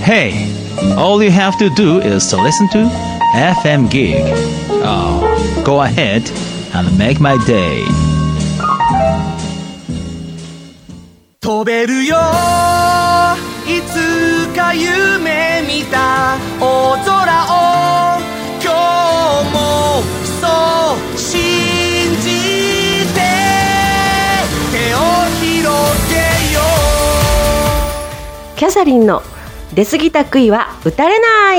Hey, all you have to do is to listen to FM Gig. Oh, go ahead and make my day. 飛べるよいつか夢見た大空を今日もそう信じて手を広げよう。 キャサリンの出過ぎた杭は打たれない。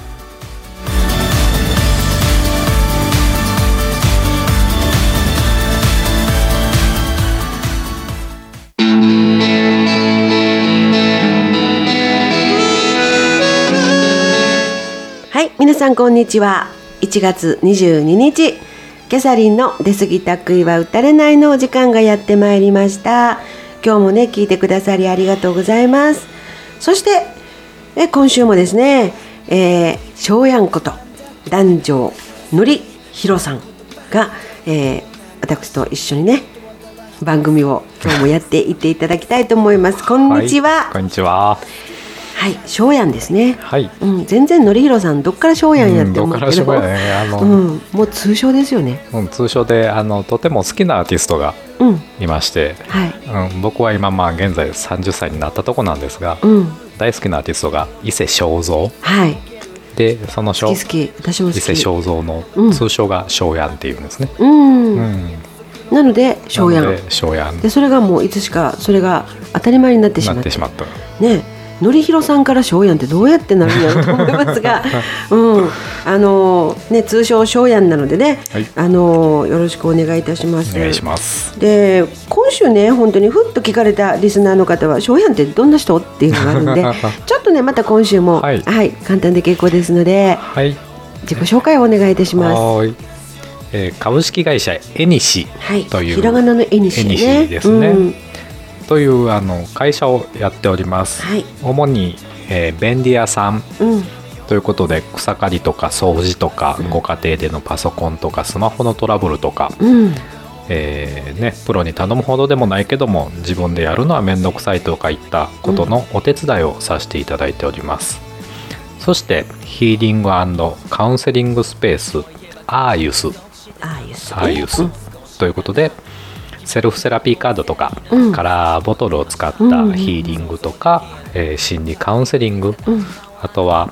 はい、皆さんこんにちは。1月22日キャサリンの出過ぎた杭は打たれないのお時間がやってまいりました。今日もね聞いてくださりありがとうございます。そして今週もですね、翔やんこと檀上典弘さんが、私と一緒にね番組を今日もやっていっていただきたいと思います。こんにちは。 はい、こんにちは。 はい、翔やんですね。 はい、 全然典弘さんどっから翔やんやって思うけど、 どっから翔やんね、 もう通称ですよね。 通称でとても好きなアーティストがいまして、はい、僕は今現在30歳になったとこなんですが、大好きなアーティストが伊勢正蔵、はい、でその好き私も好き。 伊勢正蔵の通称が翔やんっていうんですね。 なので翔やんで、それがもういつしかそれが当たり前になってしまったね。典弘さんから翔やんってどうやってなるんやろうと思いますが、通称翔やんなのでね、はい、よろしくお願いいたします。 お願いします。 で、今週ね本当にふっと聞かれたリスナーの方は翔やんってどんな人っていうのがあるんでちょっとねまた今週も、はいはい、簡単で結構ですので、はい、自己紹介をお願いいたします。 はい、株式会社エニシという、 ひらがなのエニシね、 エニシですね、という会社をやっております。はい、主に、便利屋さん、ということで草刈りとか掃除とか、ご家庭でのパソコンとかスマホのトラブルとか、プロに頼むほどでもないけども自分でやるのは面倒くさいとかいったことのお手伝いをさせていただいております。そしてヒーリング&カウンセリングスペースアーユスということで、セルフセラピーカードとか、カラーボトルを使ったヒーリングとか、心理カウンセリング、あとは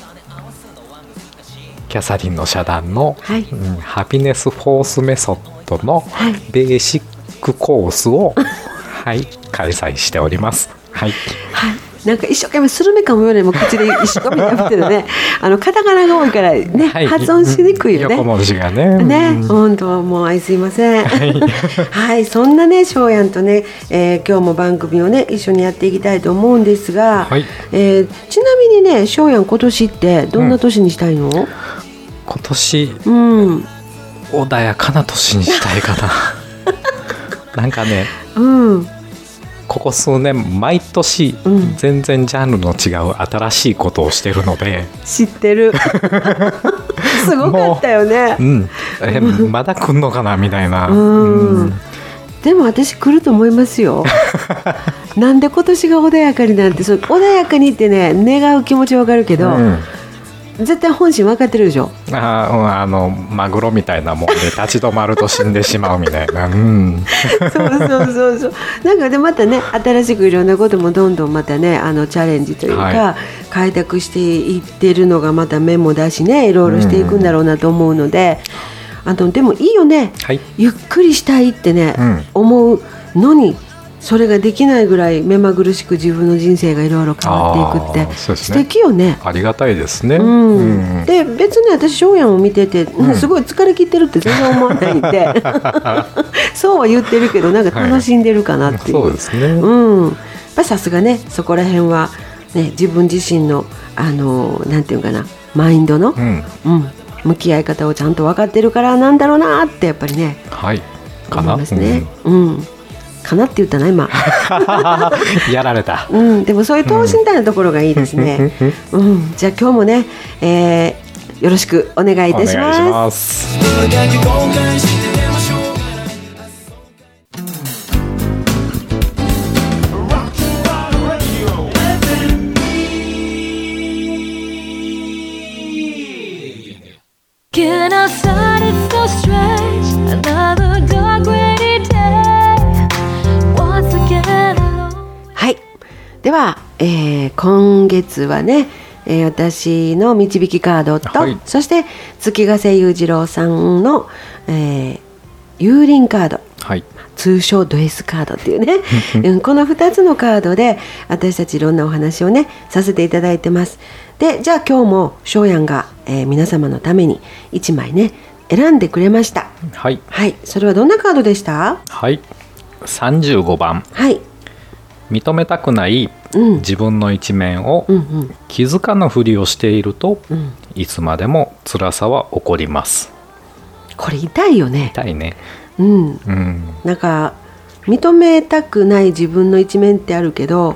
キャサリンの社団の、ハピネスフォースメソッドのベーシックコースを、開催しております。 なんか一生懸命スルメ噛むよりも口で一生懸命やってるねカタカナが多いからね、発音しにくいよね、 横文字がね本当もうすいませんはい、そんなね翔やんとね、今日も番組をね一緒にやっていきたいと思うんですが、ちなみにね翔やん今年ってどんな年にしたいの？ 今年、穏やかな年にしたいかななんかね、ここ数年毎年全然ジャンルの違う新しいことをしてるので、 知ってるすごかったよね。 まだ来んのかなみたいな。 でも私来ると思いますよなんで今年が穏やかになんて、穏やかにってね願う気持ちわかるけど、絶対本心分かってるでしょ。 マグロみたいなもんで立ち止まると死んでしまうみたいなそうなんかでまたね新しくいろんなこともどんどんまたねチャレンジというか、開拓していってるのがまたメモだしね、いろいろしていくんだろうなと思うので、でもいいよね、ゆっくりしたいってね、思うのにそれができないぐらい目まぐるしく自分の人生がいろいろ変わっていくって素敵よね。 ありがたいですね。 で別に私翔やんを見てて、すごい疲れ切ってるって全然思わないんでそうは言ってるけどなんか楽しんでるかなっていう、 そうですね。 やっぱさすがねそこら辺は、ね、自分自身のなんていうかなマインドの、向き合い方をちゃんと分かってるからなんだろうなってやっぱりね、 かな思いますね。かなって言ったな今やられた、 でもそういう等身大なところがいいですね。じゃあ今日もね、よろしくお願いいたします。 And outside it's so strange, another dark rainy day. Once again alone. はい。では、今月はね、私の導きカードと、はい、そして月ヶ瀬裕次郎さんの、幽靈カード、はい、通称ド S カードっていうねこの2つのカードで私たちいろんなお話をねさせていただいてます。で、じゃあ今日も翔やんが、皆様のために1枚ね選んでくれました。はい、はい、それはどんなカードでした？はい、 35番、はい、認めたくない自分の一面を気づかぬふりをしていると、いつまでも辛さは起こります。 これ痛いよね。 痛いね。 なんか認めたくない自分の一面ってあるけど、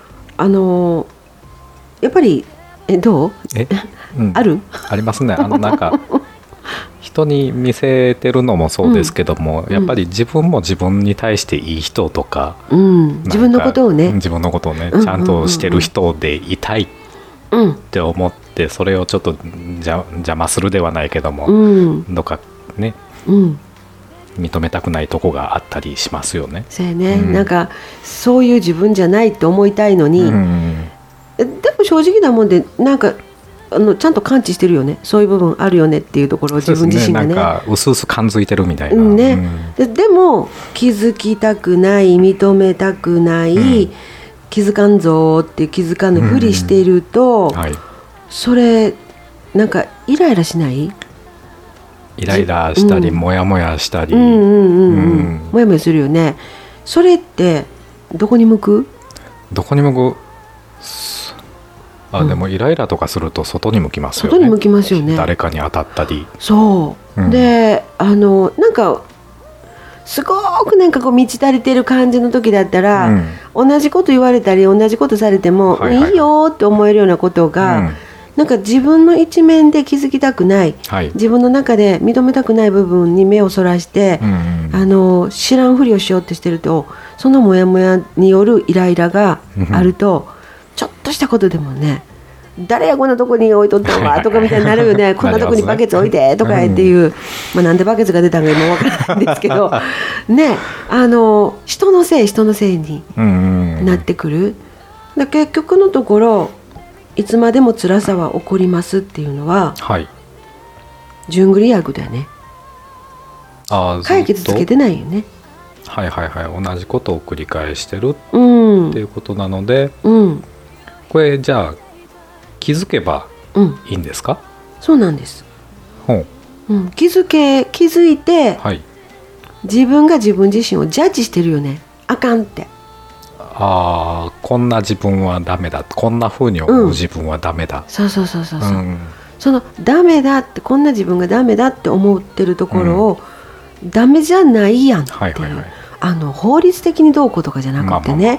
やっぱりどう？ある？ ありますね。なんか人に見せてるのもそうですけども、やっぱり自分も自分に対していい人とか、 自分のことをねちゃんとしてる人でいたいって思って、それをちょっと邪魔するではないけども、どっかね、認めたくないとこがあったりしますよね。 そうやね、なんかそういう自分じゃないと思いたいのに、でも正直なもんでなんかちゃんと感知してるよね。そういう部分あるよねっていうところを自分自身がね、 なんか薄々感づいてるみたいな、 でも気づきたくない、認めたくない、気づかんぞって気づかぬふりしていると、それなんかイライラしない？ イライラしたり、モヤモヤしたり、 モヤモヤするよね。それってどこに向く？ どこに向く？でもイライラとかすると外に向きますよね。 外に向きますよね。 誰かに当たったり。 そう、でなんかすごくなんかこう満ち足りてる感じの時だったら、同じこと言われたり同じことされても、いいよって思えるようなことが、なんか自分の一面で気づきたくない、自分の中で認めたくない部分に目をそらして、知らんふりをしようとしてると、そのモヤモヤによるイライラがあると、ちょっとしたことでもね、誰やこんなとこに置いとったのかとかみたいになるよね。こんなとこにバケツ置いてとかっていう、なんでバケツが出たのか今わからないんですけどね、人のせいになってくる。で結局のところいつまでも辛さは起こりますっていうのは、順繰り薬だよね。解決つけてないよね。 同じことを繰り返してるっていうことなので、これじゃあ気づけばいいんですか？ そうなんです。気づいて、自分が自分自身をジャッジしてるよね。あかんって。 こんな自分はダメだ、こんな風に思う自分はダメだ、 そう、そのダメだって、こんな自分がダメだって思ってるところを、ダメじゃないやんっていう、法律的にどうこうとかじゃなくてね、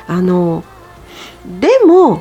でも、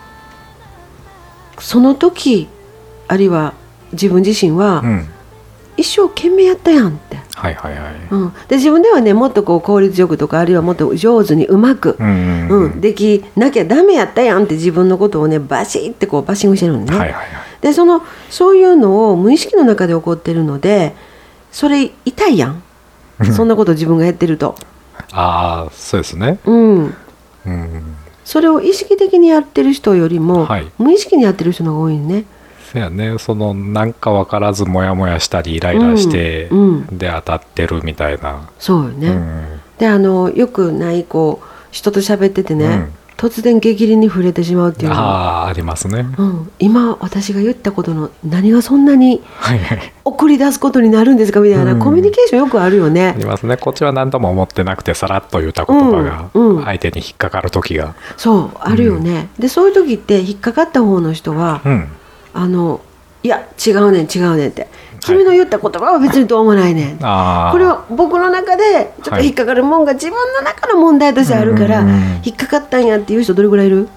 その時あるいは自分自身は、一生懸命やったやんって、で自分ではねもっとこう効率よくとか、あるいはもっと上手にうまく、できなきゃダメやったやんって自分のことをねバシッてこうバッシングしてるのね、でそういうのを無意識の中で起こってるので、それ痛いやんそんなこと自分がやってるとそうですね、 それを意識的にやってる人よりも、無意識にやってる人の方が多いね。 そうやね、なんか分からずモヤモヤしたりイライラして、で当たってるみたいな。 そうよね、でよくないこう人と喋っててね、突然激鱗に触れてしまうっていうのはありますね、 今私が言ったことの何がそんなに送り出すことになるんですかみたいな、コミュニケーションよくあるよね。 ありますね。こっちは何とも思ってなくてさらっと言った言葉が相手に引っかかる時が、 そうあるよね、でそういう時って引っかかった方の人は、いや違うねんって君の言った言葉は別にどうもないねん、これは僕の中でちょっと引っかかるもんが自分の中の問題としてあるから、引っかかったんやっていう人どれぐらいいる？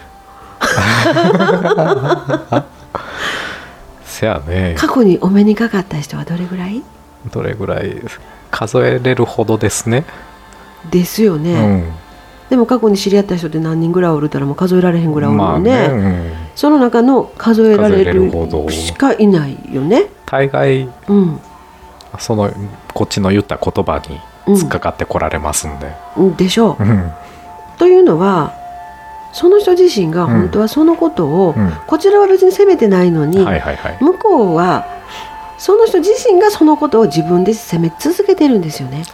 せやね。 過去にお目にかかった人はどれぐらい数えれるほどですね。 ですよね、でも過去に知り合った人って何人ぐらいおるたらもう数えられへんぐらいおるもんね、その中の数えられるしかいないよね。 大概、そのこっちの言った言葉に突っかかってこられますんで、 でしょう、というのはその人自身が本当はそのことを、こちらは別に責めてないのに、向こうはその人自身がそのことを自分で責め続けてるんですよね。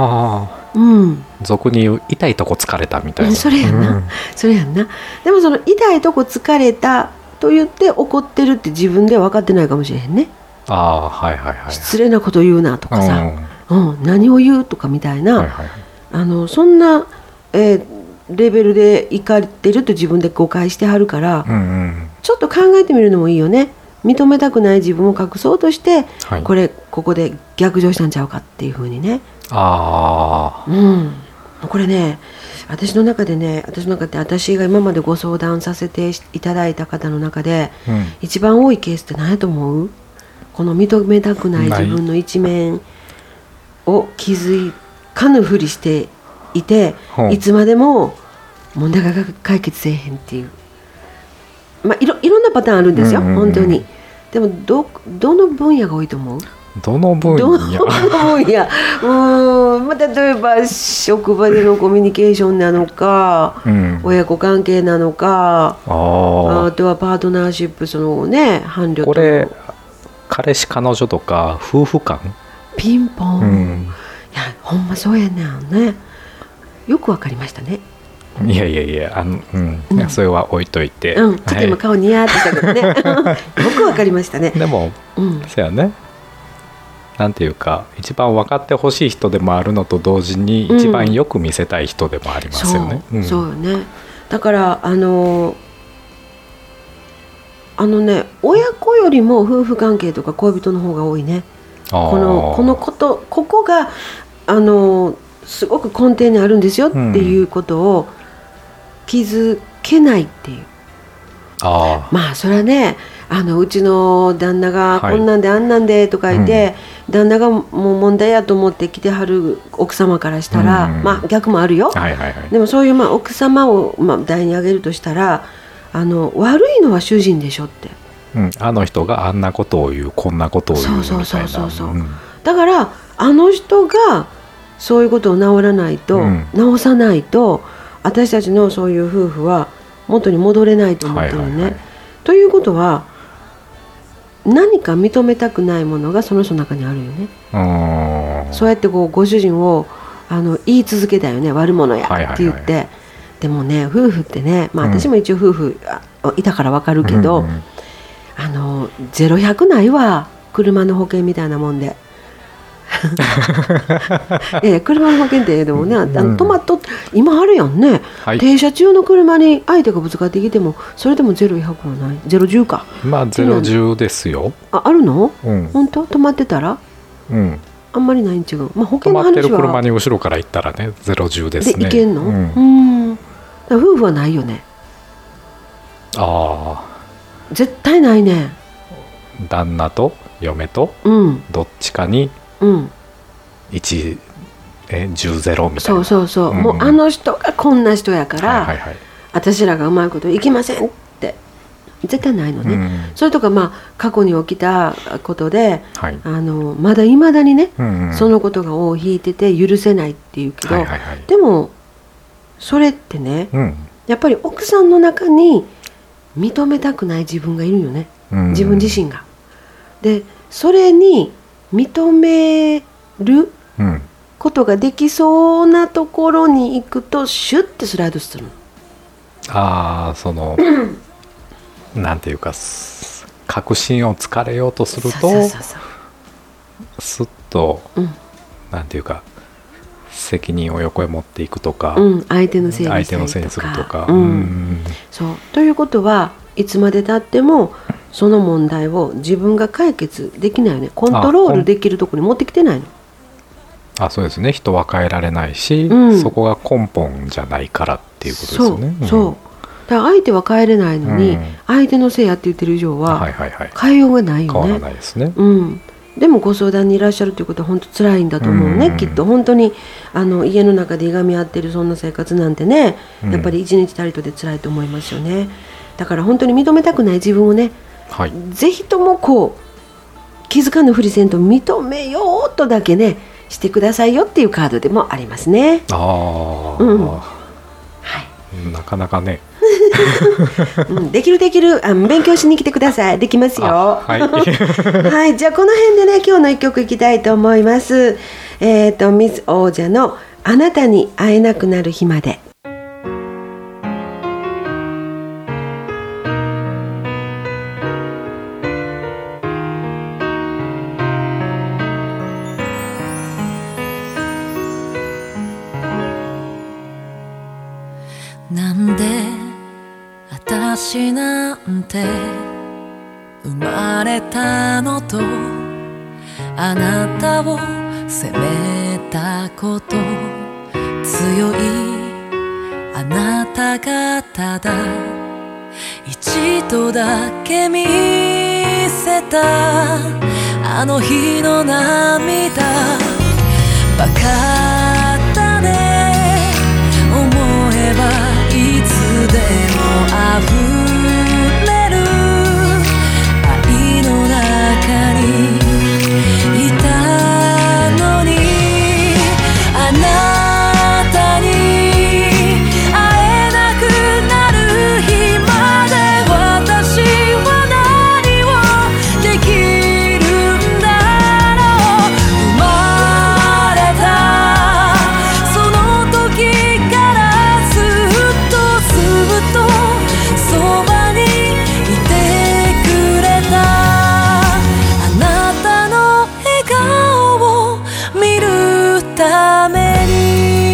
俗に言う痛いとこ疲れたみたいな、 それやんな、それやんな。でもその痛いとこ疲れたと言って怒ってるって自分では分かってないかもしれへんね。失礼なこと言うなとかさ、何を言うとかみたいな、そんな、レベルで怒ってると自分で誤解してはるから、ちょっと考えてみるのもいいよね。認めたくない自分を隠そうとして、ここで逆上したんちゃうかっていうふうにね。これね、私の中で私が今までご相談させていただいた方の中で、一番多いケースって何やと思う？この認めたくない自分の一面を気づかぬふりしていて、いつまでも問題が解決せえへんっていう、いろんなパターンあるんですよ、本当に。でもどの分野が多いと思う？ どの分野例えば職場でのコミュニケーションなのか、親子関係なのか、あとはパートナーシップ、そのね、伴侶と。 これ彼氏彼女とか夫婦間ピンポン、いやほんまそうやねんね。よくわかりましたね。 いやそれは置いといて、 ちょっと今顔ニヤーってしたけどねよくわかりましたね。 でも、そうやね、なんていうか一番分かってほしい人でもあるのと同時に、一番よく見せたい人でもありますよね。 そうよね。だから親子よりも夫婦関係とか恋人の方が多いね。ここがすごく根底にあるんですよっていうことを気づけないっていう。それはね、うちの旦那がこんなんであんなんでとか言って、旦那がもう問題やと思って来てはる奥様からしたら、逆もあるよ。でもそういう奥様を題に挙げるとしたら、悪いのは主人でしょって、 あの人があんなことを言う、こんなことを言うみたいな。 だからあの人がそういうことを直らないと、直さないと、私たちのそういう夫婦は元に戻れないと思ってるね。ということは、何か認めたくないものがその人の中にあるよね。そうやってご主人を言い続けたよね、悪者やって言って。でもね、夫婦ってね、私も一応夫婦いたから分かるけど、0-100ないわ、車の保険みたいなもんで車の保険ってでもね、止まっと今あるやんね、停車中の車に相手がぶつかってきても、それでも0-100はない、0-10か。 0-10ですよ。 あるの？本当？止まってたら？あんまりないん違う。保険の話は止まってる車に後ろから行ったらね、0-10ですね。 でいけんの？夫婦はないよね。絶対ないね。 旦那と嫁とどっちかに10-0みたいな。 そう、もうあの人がこんな人やから、私らがうまいこといきませんって絶対ないのね。それとか過去に起きたことで、まだいまだにね、そのことが尾を引いてて許せないっていうけど、でもそれってね、やっぱり奥さんの中に認めたくない自分がいるよね、自分自身が。でそれに認めることができそうなところに行くとシュッてスライドするの。 なんていうか、確信をつかれようとするとスッと、なんていうか、責任を横へ持っていくとか、 相手のせいにするとか。そうということはいつまでたってもその問題を自分が解決できないよね。コントロールできるところに持ってきてないの。 そうですね。人は変えられないし、そこが根本じゃないからっていうことですよね。だから相手は変えれないのに、相手のせいやって言ってる以上は変えようがないよね。 変わらないですね。 でもご相談にいらっしゃるということは本当辛いんだと思うね、きっと。本当に家の中でいがみ合ってるそんな生活なんてね、やっぱり一日たりとで辛いと思いますよね。だから本当に認めたくない自分をね、ぜひとも気づかぬふりせんと認めようとだけねしてくださいよっていうカードでもありますね。はい、 なかなかねできる勉強しに来てください。できますよ。 はい、 はい、じゃあこの辺でね今日の一曲いきたいと思います。ミス王者のあなたに会えなくなる日まで。 なんで私なんて生まれたのと、あなたを責めたこと、強いあなたがただ一度だけ見せたあの日の涙、バカだね思えばいつでも溢れる愛の中にいたのに、あなたに会えなくなる日まで私は何をできるんだろう。生まれたその時からずっとそばにいてくれた、あなたの笑顔を見るために。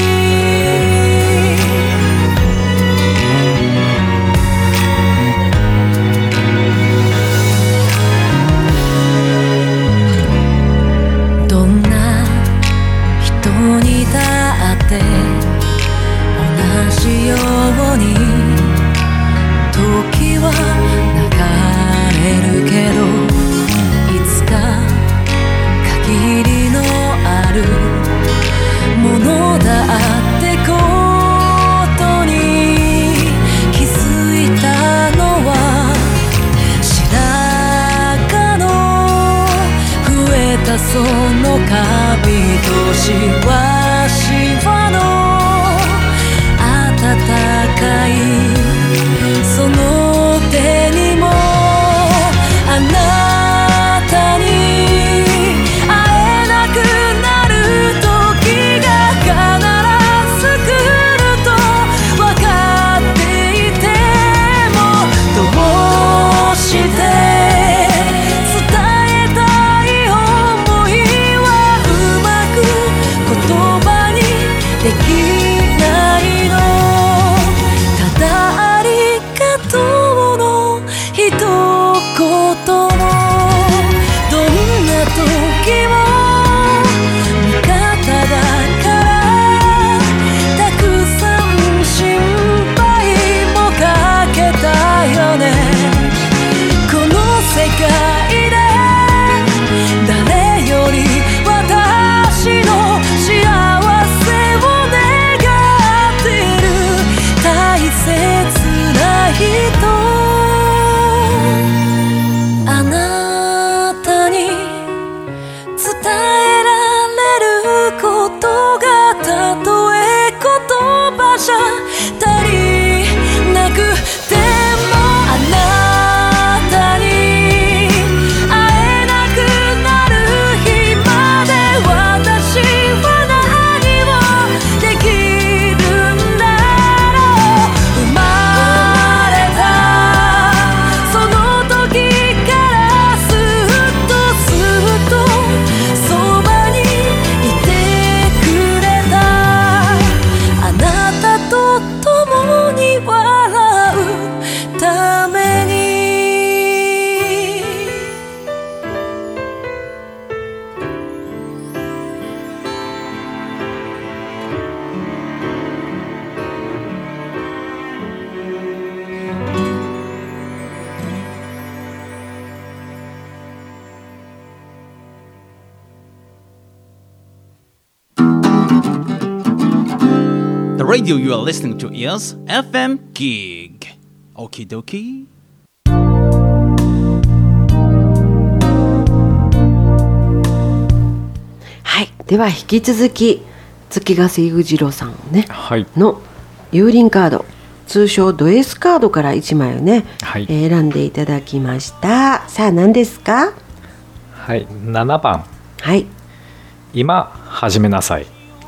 どんな人にだって同じように時は流れるけど、いつか限りのあるものだってことに気づいたのは、白髪の増えたそのカビとしわしわの暖かいその手にも、あなたに会えなくなる時が必ず来ると分かっていても、どうして伝えたい想いはうまく言葉にできないの。ただありがとうの一言も、どんな時も味方だからたくさん心配もかけたよね。この世界で誰より私の幸せを願ってる大切な人、あなたに伝えられることがたとえ言葉じゃ足りなくても、あなたに会えなくなる日まで私は何をできるんだろう。生まれたその時からずっとそばにいてくれた、あなたと共に笑うために。 The radio you are listening to is FM Gig. Okie dokie. では引き続き月ヶ瀬裕次郎さんね、 はい、 の幽靈カード、通称ド S カードから1枚をね、 はい、 選んでいただきました。さあ何ですか？ はい、7番、 はい、 今始めなさい。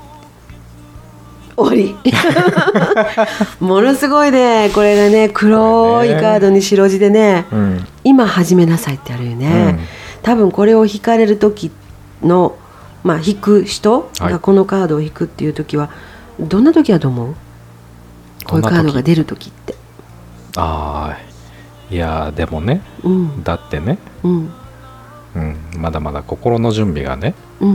終わりものすごいね、これがね黒いカードに白地でね、今始めなさいってあるよね、多分これを引かれる時の、引く人がこのカードを引くっていう時は、どんな時だと思う？こういうカードが出る時って。 いやでもね、だってね、まだまだ心の準備がね、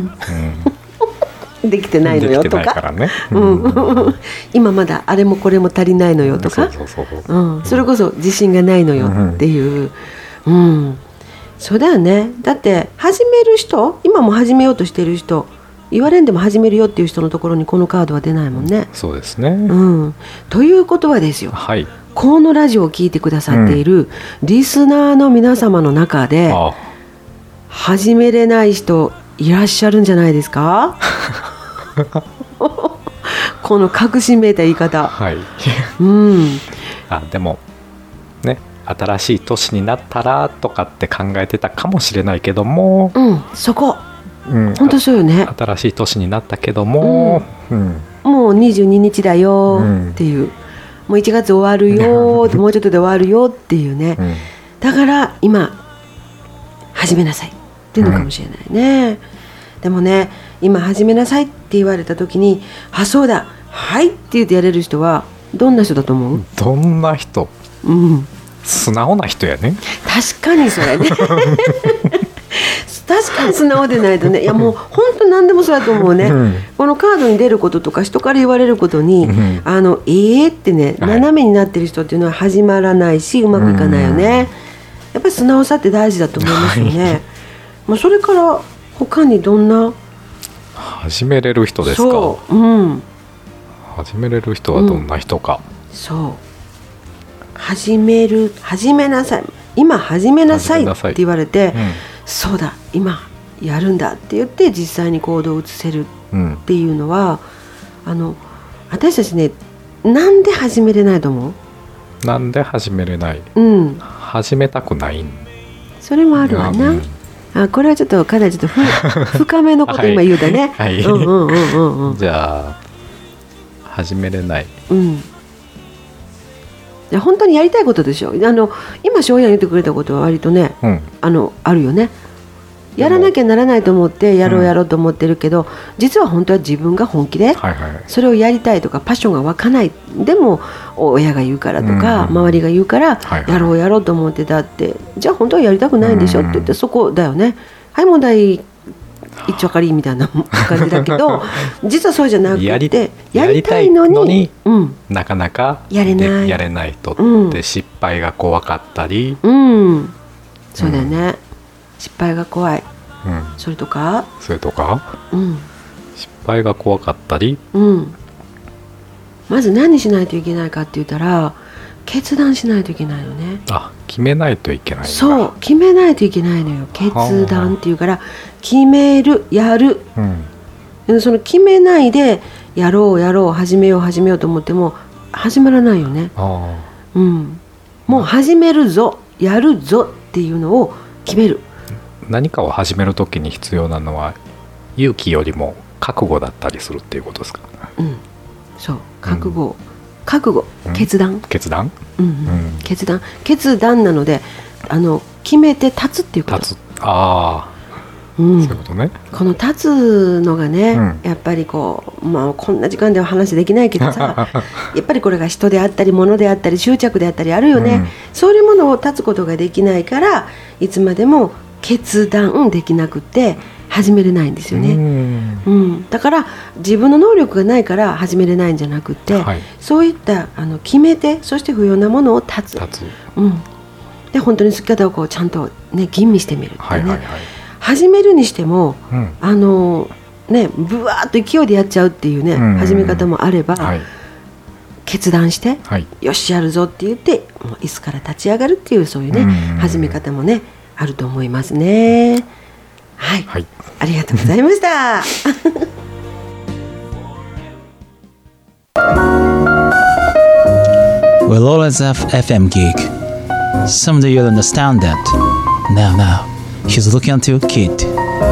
できてないのよとか、 ね、 今まだあれもこれも足りないのよとか、それこそ自信がないのよっていう、そうだよね。だって始める人、今も始めようとしてる人、言われんでも始めるよっていう人のところにこのカードは出ないもんね。 そうですね、 ということはですよ、 はい、 このラジオを聞いてくださっているリスナーの皆様の中で、始めれない人いらっしゃるんじゃないですかこの確信めいた言い方、 でもね、新しい年になったらとかって考えてたかもしれないけども、 そこ、本当そうよね。 新しい年になったけども、 もう22日だよっていう、もう1月終わるよもうちょっとで終わるよっていうね、だから今始めなさいっていうのかもしれないね、でもね、今始めなさいって言われた時に、そうだ、はいって言ってやれる人はどんな人だと思う？ どんな人？素直な人やね。 確かにそれね確かに素直でないとね、いやもう本当何でもそうだと思うね、このカードに出ることとか人から言われることに、ってね、斜めになってる人っていうのは始まらないし、うまくいかないよね、やっぱり素直さって大事だと思いますよね、それから他にどんな始めれる人ですか？そう、始めれる人はどんな人か、そう、 始めなさい、今始めなさいって言われて、そうだ今やるんだって言って実際に行動を移せるっていうのは、私たちね、なんで始めれないと思う？ なんで始めれない？始めたくない。 それもあるわな。これはちょっとかなりちょっと深めのこと今言うだね。 じゃあ始めれない。 本当にやりたいことでしょ。今翔也言ってくれたことは割とね、あるよね。やらなきゃならないと思ってやろうと思ってるけど、実は本当は自分が本気でそれをやりたいとかパッションが湧かない、でも親が言うからとか、周りが言うからやろうと思ってたって、じゃあ本当はやりたくないんでしょって言って、そこだよね。はい問題一丁かりみたいな感じだけど実はそうじゃなくて、やりたいのになかなかやれない人って失敗が怖かったり、 そうだよね、失敗が怖い、それとか、 失敗が怖かったり、 まず何しないといけないかって言ったら、決断しないといけないよね。 決めないといけない。 そう、決めないといけないのよ。決断っていうから、決める、やる、その決めないでやろう始めようと思っても始まらないよね。もう始めるぞ、やるぞっていうのを決める。 何かを始めるときに必要なのは勇気よりも覚悟だったりするっていうことですか？ そう、覚悟、決断、決断なので、決めて立つっていうこと。そういうことね。この立つのがね、やっぱりこんな時間では話できないけどさやっぱりこれが人であったり物であったり執着であったりあるよね、そういうものを立つことができないから、いつまでも決断できなくて始めれないんですよね。だから自分の能力がないから始めれないんじゃなくて、そういった決めて、そして不要なものを立つ、で本当に好き方をちゃんとね吟味してみるってね、始めるにしても、ブワーッと勢いでやっちゃうっていうね、始め方もあれば、決断して、よしやるぞって言ってもう椅子から立ち上がるっていう、そういうね、始め方もねあると思いますね。 はい、 はい、 ありがとうございました。 We'll always have FM gig. Someday you'll understand that. Now, he's looking at you, kid.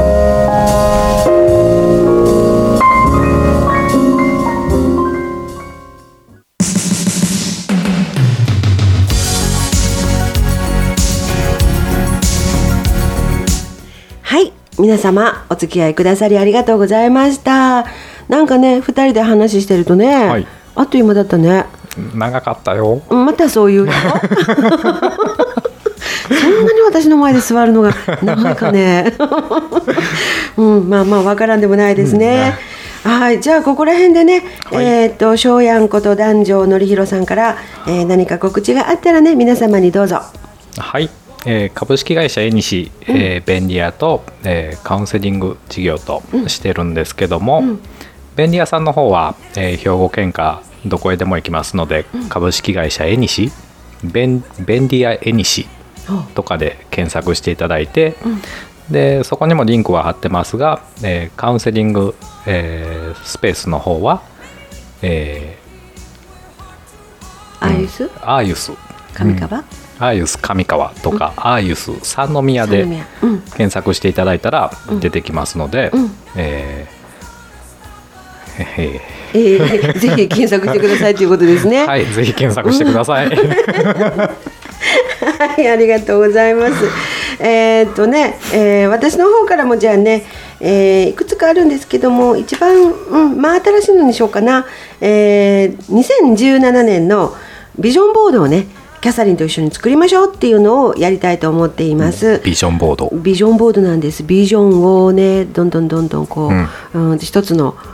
はい、皆様お付き合いくださりありがとうございました。なんかね、2人で話してるとね、はい、あっという間だったね。 長かったよ。 またそういうのそんなに私の前で座るのが長いかね、まあわからんでもないですね、はい、じゃあここら辺でね、はい、翔やんこと南條典弘さんから、何か告知があったらね、皆様にどうぞ。 はい、株式会社エニシ、便利屋と、カウンセリング事業としてるんですけども、便利屋さんの方は、兵庫県下どこへでも行きますので、株式会社エニシ、便利屋エニシとかで検索していただいて、でそこにもリンクは貼ってますが、カウンセリング、スペースの方は、 アーユス上川、 アーユス上川とか、アーユス三宮で検索していただいたら出てきますので、 ぜひ検索してくださいということですね。 はい、ぜひ検索してください。はい、 ありがとうございます。私の方からもじゃあね、いくつかあるんですけども、一番、新しいのにしようかな。2017年のビジョンボードをね、キャサリンと一緒に作りましょうっていうのをやりたいと思っています。 ビジョンボードなんです。ビジョンをね、どんどんこう、一つの、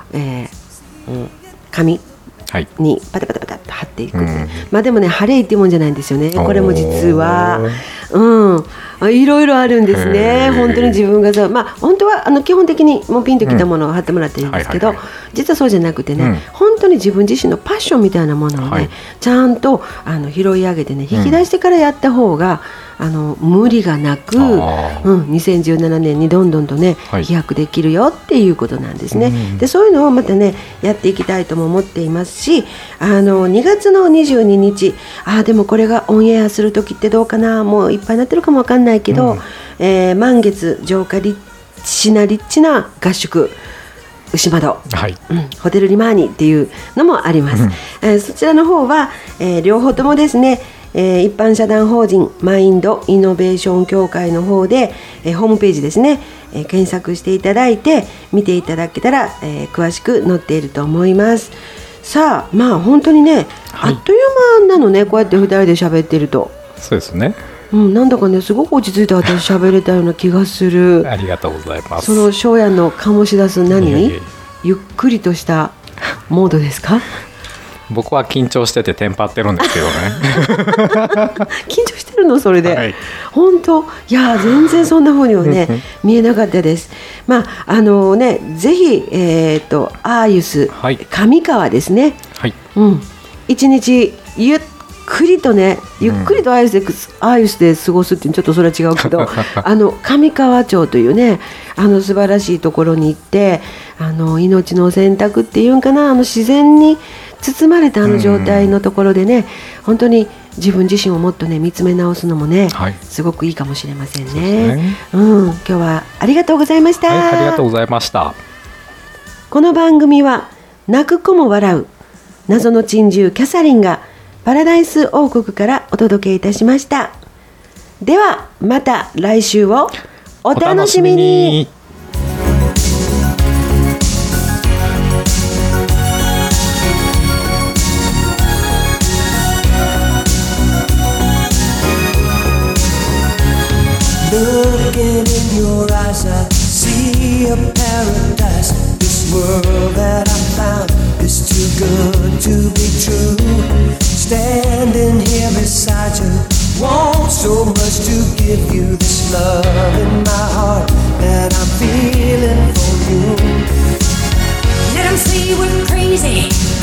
紙にパタパタと貼っていく、でもね、貼れいっていうもんじゃないんですよね。これも実は、いろいろあるんですね。本当に自分がさ、本当は基本的にもうピンときたものを貼ってもらっていいんですけど、実はそうじゃなくてね、本当に自分自身のパッションみたいなものをね、ちゃんと拾い上げてね、引き出してからやった方が、無理がなく、2017年にどんどんとね、飛躍できるよっていうことなんですね。でそういうのをまたね、やっていきたいとも思っていますし、2月の22日、でもこれがオンエアする時ってどうかな、もういっぱいになってるかもわかんないけど、満月浄化リッチな合宿牛窓、ホテルリマーニっていうのもあります。そちらの方は、両方ともですね、一般社団法人マインドイノベーション協会の方で、ホームページですね、検索していただいて見ていただけたら、詳しく載っていると思います。さあ、本当にね、あっという間なのね、こうやって2人で喋ってると。 そうですね、 なんだかね、すごく落ち着いて私喋れたような気がする。 ありがとうございます。 その翔やんの醸し出すゆっくりとしたモードですか？ 僕は緊張しててテンパってるんですけどね。 緊張してるのそれで、本当、いや全然そんな風にはね見えなかったです。ぜひアーユス、上川ですね、一日ゆっくりとね、ゆっくりとアーユスで過ごすっていう、ちょっとそれは違うけど上川町というね、素晴らしいところに行って、命の選択っていうんかな、自然に包まれた状態のところでね、本当に自分自身をもっとね見つめ直すのもね、すごくいいかもしれませんね。今日はありがとうございました。 ありがとうございました。 この番組は泣く子も笑う謎の珍獣キャサリンがパラダイス王国からお届けいたしました。ではまた来週をお楽しみに。 Looking in your eyes, I see a paradise. This world that I found is too good to be true. Standing here beside you, want so much to give you this love in my heart that I'm feeling for you. Let 'em say we're crazy.